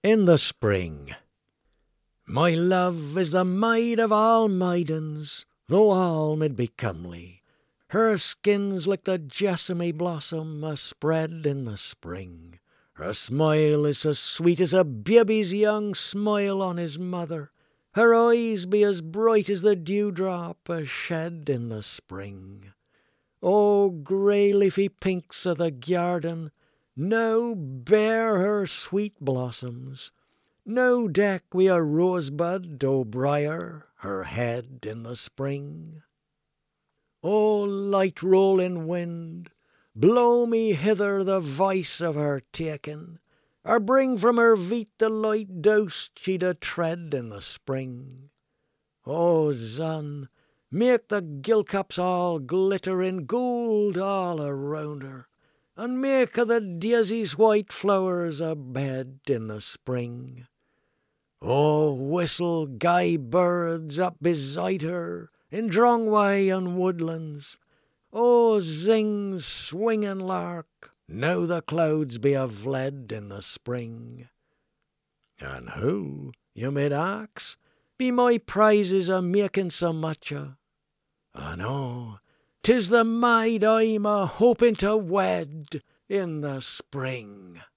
in the spring. My love is the maid of all maidens, though all mid be comely. Her skin's like the jessamine blossom a spread in the spring. Her smile is as sweet as a baby's young smile on his mother. Her eyes be as bright as the dewdrop a shed in the spring. O grey leafy pinks o' the garden, now bear her sweet blossoms. Now deck wi' a rosebud o' briar her head in the spring. O light rolling wind, blow me hither the voice of her taking, or bring from her feet the light doust she to tread in the spring. O sun, make the gilcups all glitter in gold all around her, and make of the daisy's white flowers a bed in the spring. O whistle gay birds up beside her in Drongway and woodlands. O zing swinging lark, now the clouds be a fled in the spring. And who, you mid ax, be my prizes a making so much o'? And oh, 'tis the maid I'm a hoping to wed in the spring.